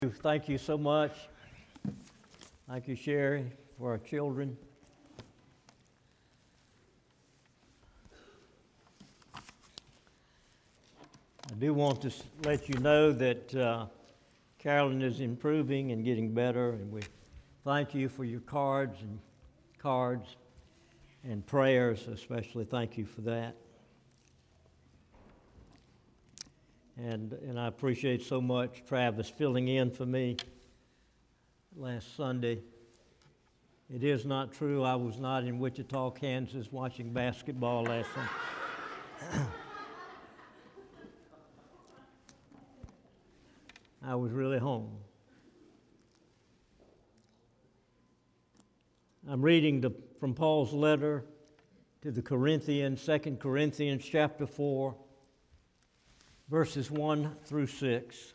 Thank you so much. Thank you, Sherry, for our children. I do want to let you know that Carolyn is improving and getting better, and we thank you for your cards and prayers, especially. Thank you for that. And I appreciate so much Travis filling in for me last Sunday. It is not true I was not in Wichita, Kansas watching basketball last Sunday. I was really home. I'm reading from Paul's letter to the Corinthians, 2 Corinthians chapter 4. Verses 1 through 6.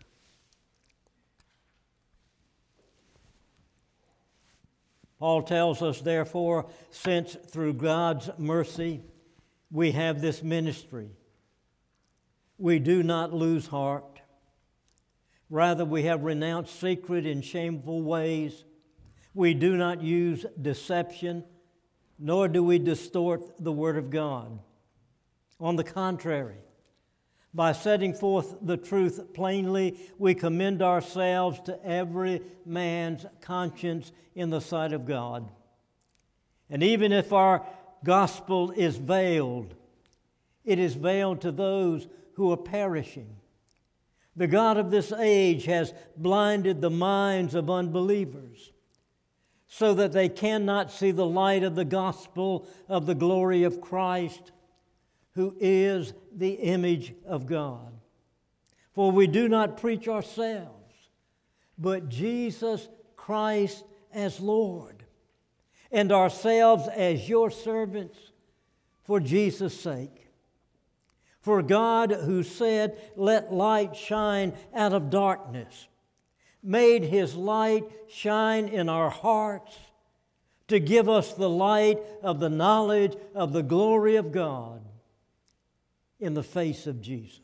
Paul tells us, therefore, since through God's mercy we have this ministry, we do not lose heart. Rather, we have renounced secret and shameful ways. We do not use deception, nor do we distort the word of God. On the contrary, by setting forth the truth plainly, we commend ourselves to every man's conscience in the sight of God. And even if our gospel is veiled, it is veiled to those who are perishing. The God of this age has blinded the minds of unbelievers, so that they cannot see the light of the gospel of the glory of Christ, who is the image of God. For we do not preach ourselves, but Jesus Christ as Lord, and ourselves as your servants for Jesus' sake. For God, who said, "Let light shine out of darkness," made His light shine in our hearts to give us the light of the knowledge of the glory of God in the face of Jesus.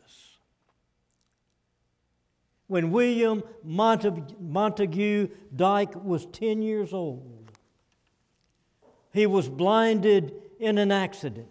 When William Montague Dyke was 10 years old, he was blinded in an accident.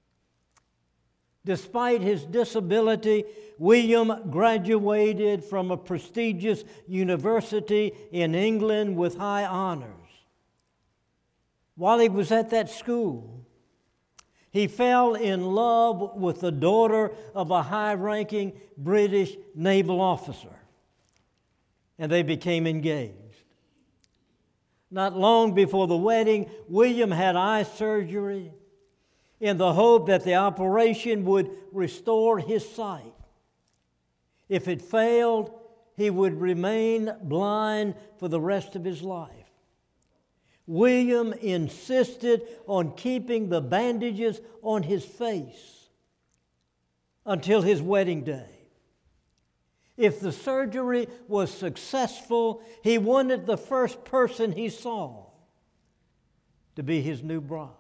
Despite his disability, William graduated from a prestigious university in England with high honors. While he was at that school, he fell in love with the daughter of a high-ranking British naval officer, and they became engaged. Not long before the wedding, William had eye surgery in the hope that the operation would restore his sight. If it failed, he would remain blind for the rest of his life. William insisted on keeping the bandages on his face until his wedding day. If the surgery was successful, he wanted the first person he saw to be his new bride.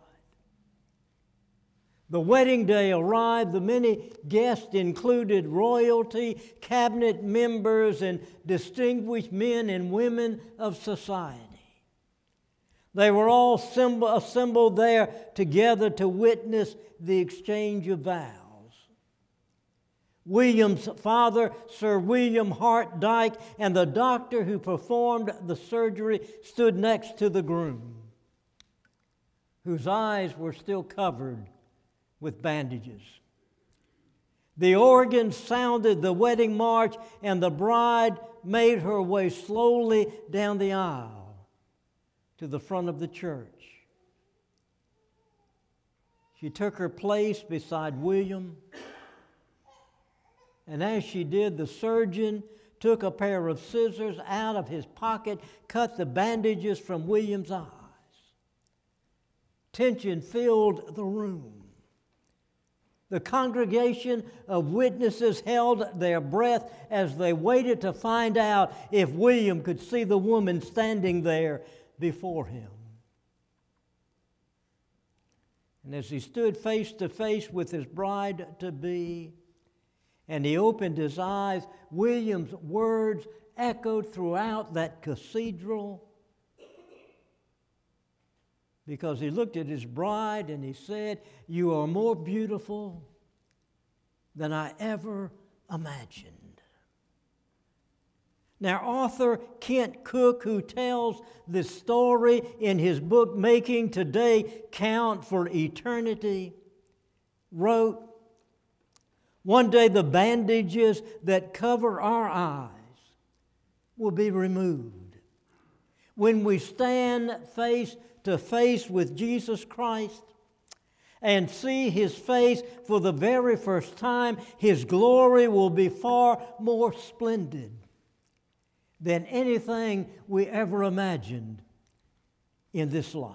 The wedding day arrived. The many guests included royalty, cabinet members, and distinguished men and women of society. They were all assembled there together to witness the exchange of vows. William's father, Sir William Hart Dyke, and the doctor who performed the surgery stood next to the groom, whose eyes were still covered with bandages. The organ sounded the wedding march, and the bride made her way slowly down the aisle to the front of the church. She took her place beside William, and as she did, the surgeon took a pair of scissors out of his pocket, cut the bandages from William's eyes. Tension filled the room. The congregation of witnesses held their breath as they waited to find out if William could see the woman standing there before him. And as he stood face to face with his bride-to-be, and he opened his eyes, William's words echoed throughout that cathedral, because he looked at his bride and he said, "You are more beautiful than I ever imagined." Now, author Kent Cook, who tells this story in his book, Making Today Count for Eternity, wrote, "One day the bandages that cover our eyes will be removed. When we stand face to face with Jesus Christ and see His face for the very first time, His glory will be far more splendid than anything we ever imagined in this life."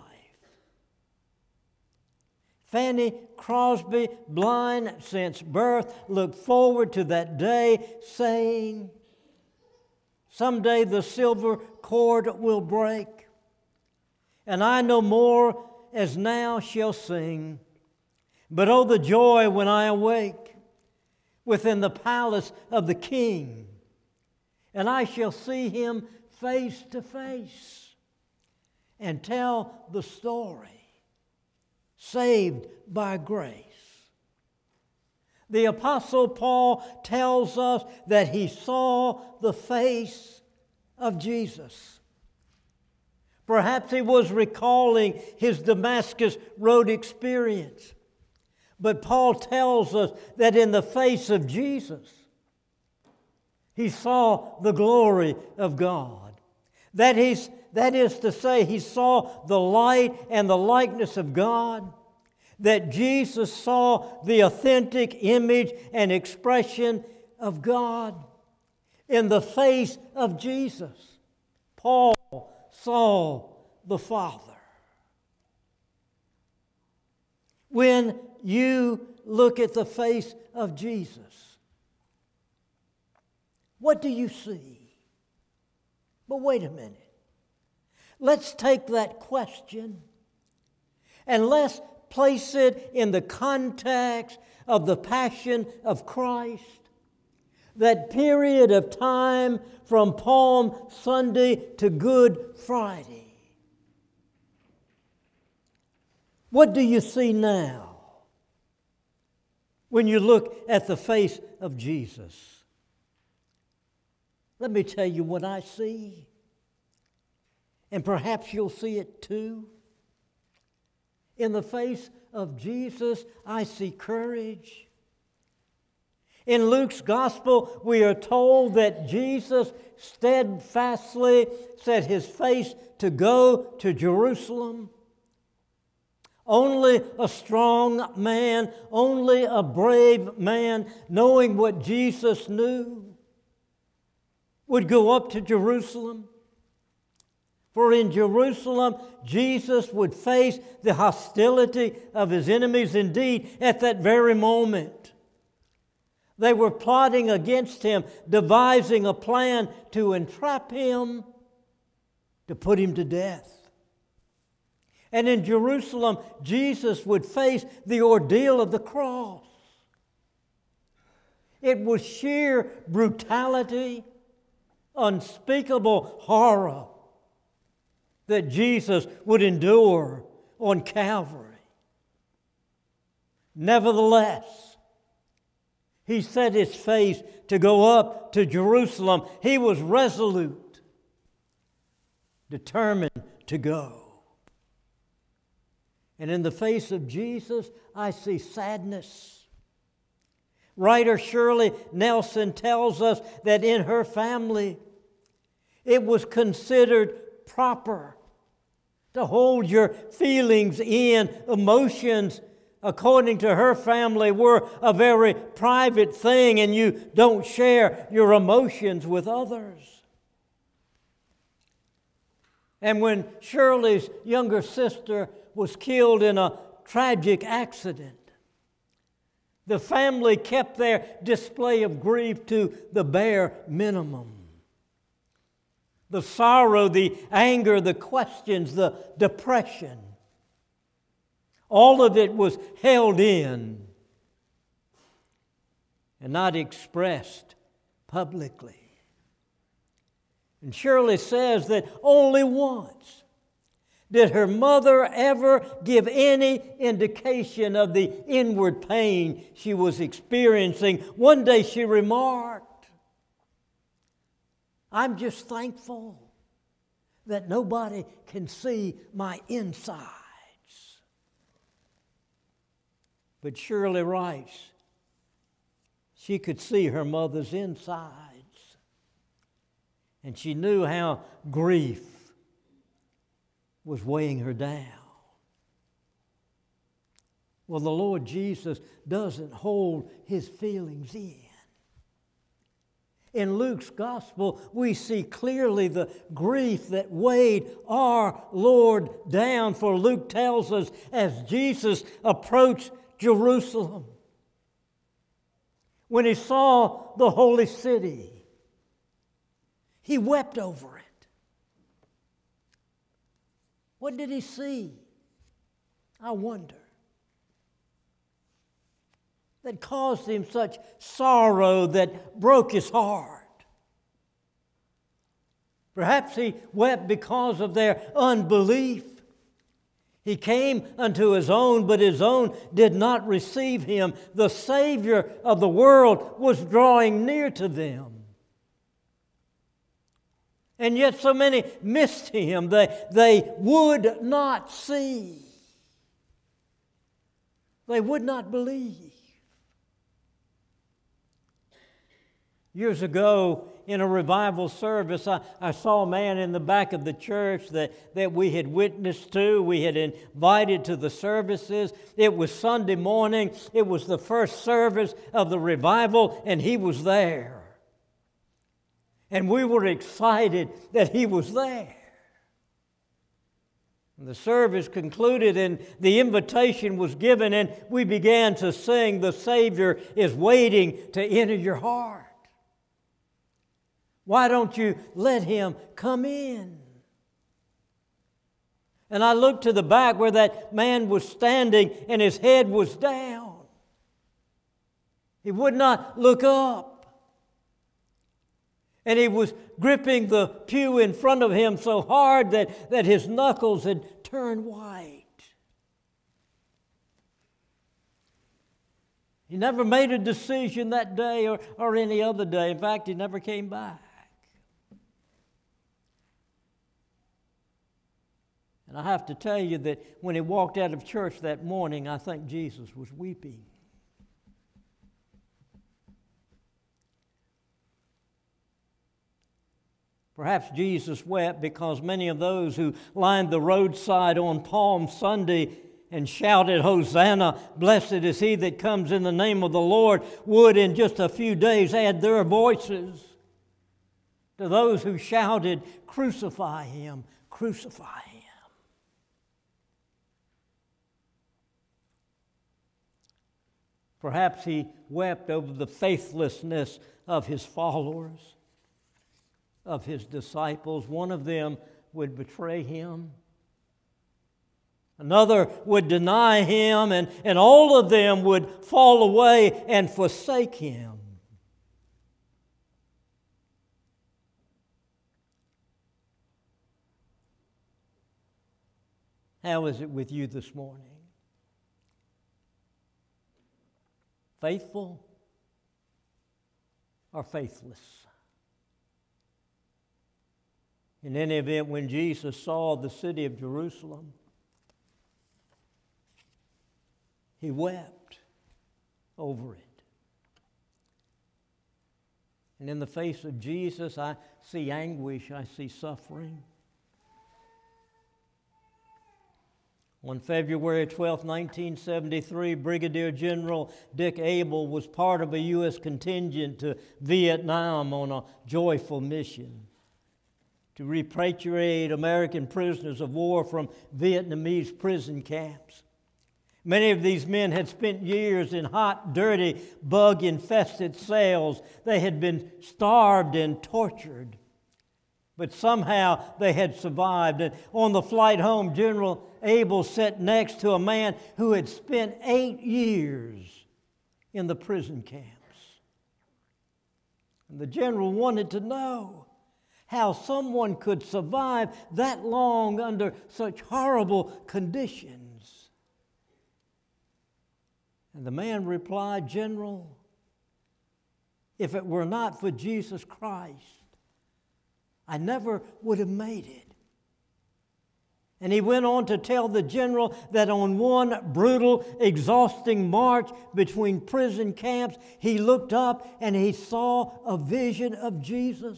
Fanny Crosby, blind since birth, looked forward to that day, saying, "Someday the silver cord will break, and I no more as now shall sing. But oh, the joy when I awake within the palace of the King, and I shall see Him face to face and tell the story, saved by grace." The Apostle Paul tells us that he saw the face of Jesus. Perhaps he was recalling his Damascus Road experience. But Paul tells us that in the face of Jesus, he saw the glory of God. That is to say, he saw the light and the likeness of God. That Jesus saw the authentic image and expression of God. In the face of Jesus, Paul saw the Father. When you look at the face of Jesus, what do you see? But wait a minute. Let's take that question and let's place it in the context of the Passion of Christ, that period of time from Palm Sunday to Good Friday. What do you see now when you look at the face of Jesus? Let me tell you what I see, and perhaps you'll see it too. In the face of Jesus, I see courage. In Luke's Gospel, we are told that Jesus steadfastly set His face to go to Jerusalem. Only a strong man, only a brave man, knowing what Jesus knew, would go up to Jerusalem. For in Jerusalem, Jesus would face the hostility of His enemies. Indeed, at that very moment, they were plotting against Him, devising a plan to entrap Him, to put Him to death. And in Jerusalem, Jesus would face the ordeal of the cross. It was sheer brutality, unspeakable horror that Jesus would endure on Calvary. Nevertheless, He set His face to go up to Jerusalem. He was resolute, determined to go. And in the face of Jesus, I see sadness. Writer Shirley Nelson tells us that in her family, it was considered proper to hold your feelings in. Emotions, according to her family, were a very private thing, and you don't share your emotions with others. And when Shirley's younger sister was killed in a tragic accident, the family kept their display of grief to the bare minimum. The sorrow, the anger, the questions, the depression, all of it was held in and not expressed publicly. And Shirley says that only once did her mother ever give any indication of the inward pain she was experiencing. One day she remarked, "I'm just thankful that nobody can see my insides." But Shirley writes, she could see her mother's insides. And she knew how grief was weighing her down. Well, the Lord Jesus doesn't hold His feelings in. In Luke's gospel, we see clearly the grief that weighed our Lord down. For Luke tells us, as Jesus approached Jerusalem, when He saw the holy city, He wept over it. What did He see? I wonder. That caused Him such sorrow that broke His heart. Perhaps He wept because of their unbelief. He came unto His own, but His own did not receive Him. The Savior of the world was drawing near to them. And yet so many missed Him. They would not see. They would not believe. Years ago, in a revival service, I saw a man in the back of the church that we had witnessed to. We had invited to the services. It was Sunday morning. It was the first service of the revival, and he was there. And we were excited that he was there. The service concluded and the invitation was given, and we began to sing, "The Savior is waiting to enter your heart. Why don't you let Him come in?" And I looked to the back where that man was standing, and his head was down. He would not look up. And he was gripping the pew in front of him so hard that his knuckles had turned white. He never made a decision that day or any other day. In fact, he never came back. And I have to tell you that when he walked out of church that morning, I think Jesus was weeping. Perhaps Jesus wept because many of those who lined the roadside on Palm Sunday and shouted, "Hosanna, blessed is he that comes in the name of the Lord," would in just a few days add their voices to those who shouted, "Crucify him, crucify him." Perhaps he wept over the faithlessness of his followers, of his disciples. One of them would betray him. Another would deny him, and all of them would fall away and forsake him. How is it with you this morning? Faithful or faithless? In any event, when Jesus saw the city of Jerusalem, he wept over it. And in the face of Jesus, I see anguish, I see suffering. On February 12, 1973, Brigadier General Dick Abel was part of a U.S. contingent to Vietnam on a joyful mission to repatriate American prisoners of war from Vietnamese prison camps. Many of these men had spent years in hot, dirty, bug-infested cells. They had been starved and tortured. But somehow they had survived. And on the flight home, General Abel sat next to a man who had spent 8 years in the prison camps. And the general wanted to know, how someone could survive that long under such horrible conditions. And the man replied, "General, if it were not for Jesus Christ, I never would have made it." And he went on to tell the general that on one brutal, exhausting march between prison camps, he looked up and he saw a vision of Jesus.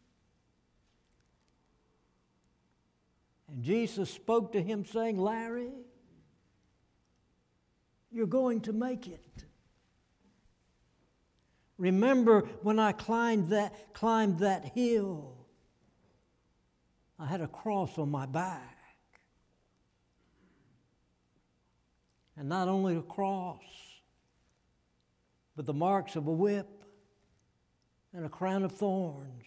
And Jesus spoke to him saying, "Larry, you're going to make it. Remember when I climbed that hill, I had a cross on my back. And not only a cross, but the marks of a whip and a crown of thorns."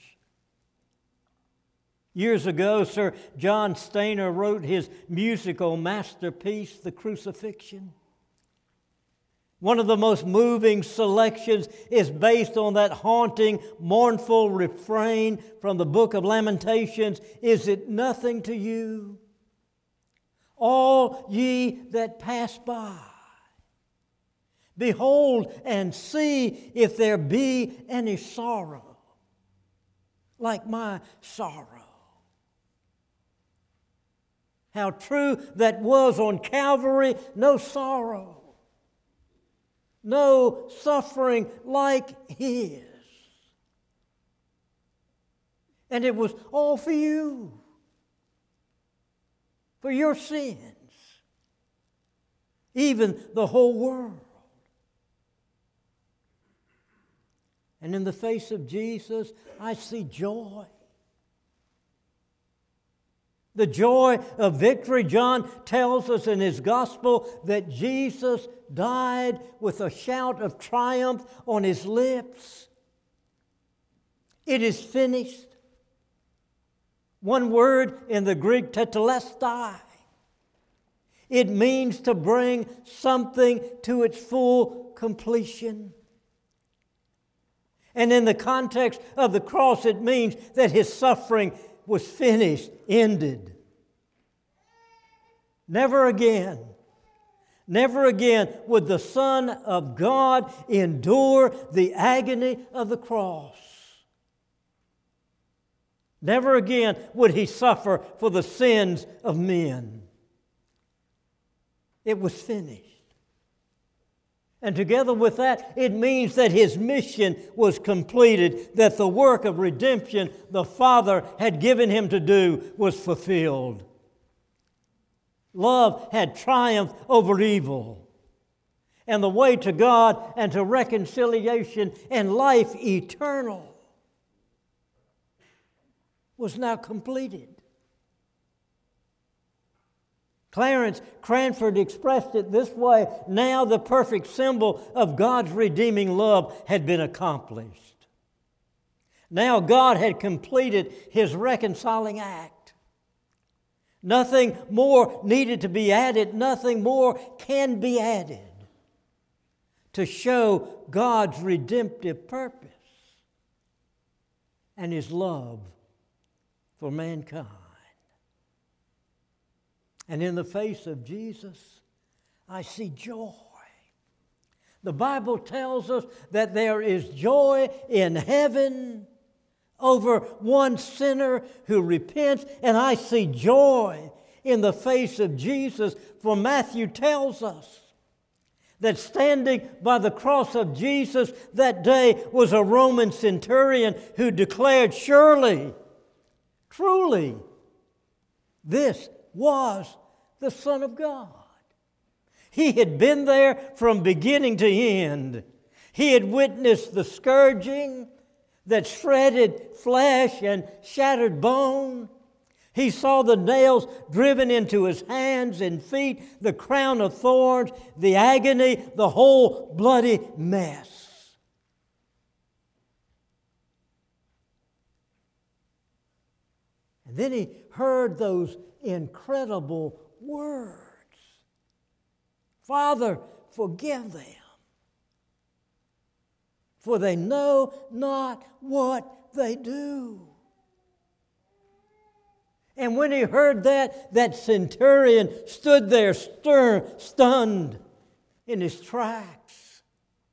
Years ago, Sir John Stainer wrote his musical masterpiece, The Crucifixion. One of the most moving selections is based on that haunting, mournful refrain from the book of Lamentations, "Is it nothing to you, all ye that pass by? Behold and see if there be any sorrow like my sorrow." How true that was on Calvary. No sorrow, no suffering like His. And it was all for you, for your sins, even the whole world. And in the face of Jesus, I see joy. The joy of victory. John tells us in his gospel that Jesus died with a shout of triumph on his lips. It is finished. One word in the Greek, tetelestai. It means to bring something to its full completion. And in the context of the cross, it means that his suffering was finished, ended. Never again would the Son of God endure the agony of the cross. Never again would he suffer for the sins of men. It was finished. And together with that, it means that his mission was completed, that the work of redemption the Father had given him to do was fulfilled. Love had triumphed over evil, and the way to God and to reconciliation and life eternal was now completed. Clarence Cranford expressed it this way: now the perfect symbol of God's redeeming love had been accomplished. Now God had completed His reconciling act. Nothing more needed to be added, nothing more can be added to show God's redemptive purpose and His love for mankind. And in the face of Jesus, I see joy. The Bible tells us that there is joy in heaven over one sinner who repents, and I see joy in the face of Jesus, for Matthew tells us that standing by the cross of Jesus that day was a Roman centurion who declared, surely, truly, this was the Son of God. He had been there from beginning to end. He had witnessed the scourging that shredded flesh and shattered bone. He saw the nails driven into his hands and feet, the crown of thorns, the agony, the whole bloody mess. And then he heard those incredible words: Father, forgive them, for they know not what they do. And when he heard that, that centurion stood there stunned in his tracks,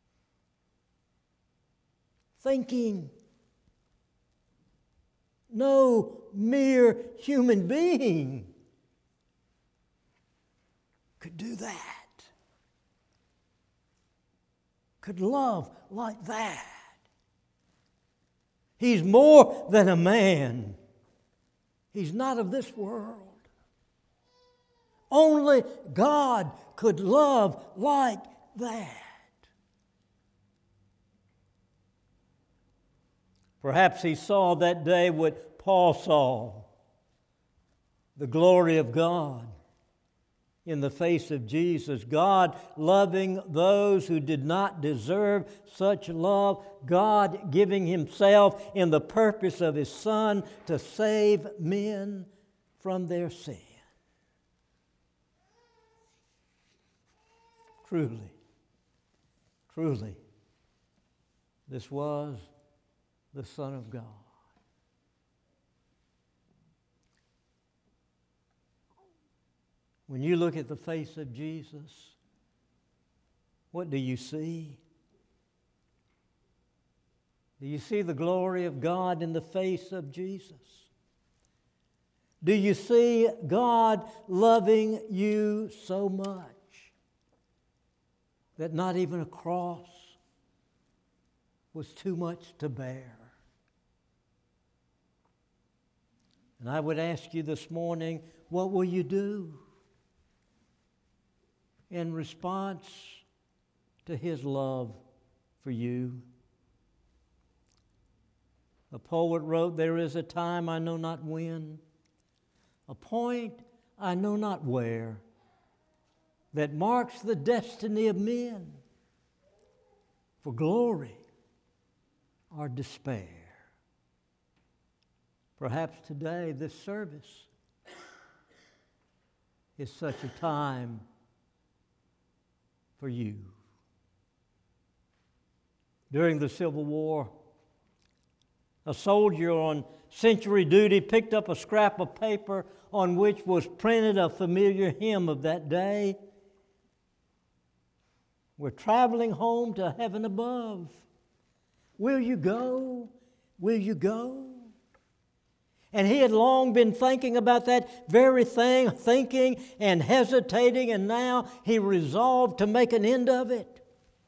thinking, no mere human being could do that, could love like that. He's more than a man. He's not of this world. Only God could love like that. Perhaps he saw that day what Paul saw, the glory of God in the face of Jesus, God loving those who did not deserve such love, God giving Himself in the purpose of His Son to save men from their sin. Truly, truly, this was the Son of God. When you look at the face of Jesus, what do you see? Do you see the glory of God in the face of Jesus? Do you see God loving you so much that not even a cross was too much to bear? And I would ask you this morning, what will you do in response to His love for you? A poet wrote, "There is a time I know not when, a point I know not where, that marks the destiny of men for glory or despair." Perhaps today this service is such a time for you. During the Civil War, a soldier on sentry duty picked up a scrap of paper on which was printed a familiar hymn of that day. We're traveling home to heaven above. Will you go? Will you go? And he had long been thinking about that very thing, thinking and hesitating, and now he resolved to make an end of it.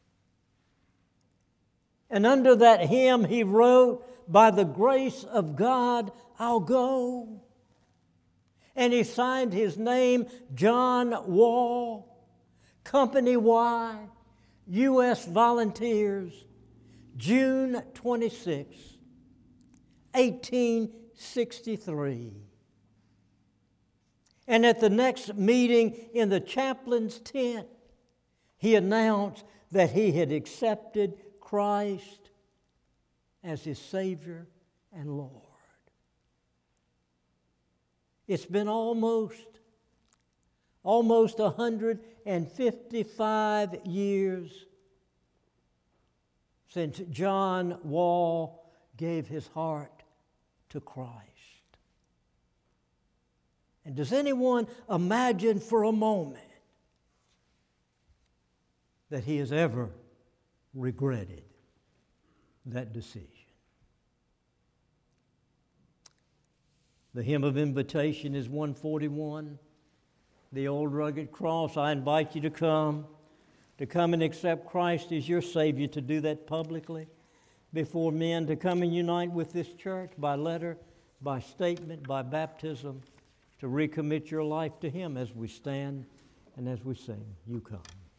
And under that hymn he wrote, "By the grace of God, I'll go." And he signed his name, John Wall, Company Y, U.S. Volunteers, June 26, 1863. And at the next meeting in the chaplain's tent, he announced that he had accepted Christ as his Savior and Lord. It's been almost 155 years since John Wall gave his heart to Christ. And does anyone imagine for a moment that he has ever regretted that decision? The hymn of invitation is 141, the old rugged cross. I invite you to come and accept Christ as your Savior, to do that publicly before men, to come and unite with this church by letter, by statement, by baptism, to recommit your life to Him as we stand and as we sing. You come.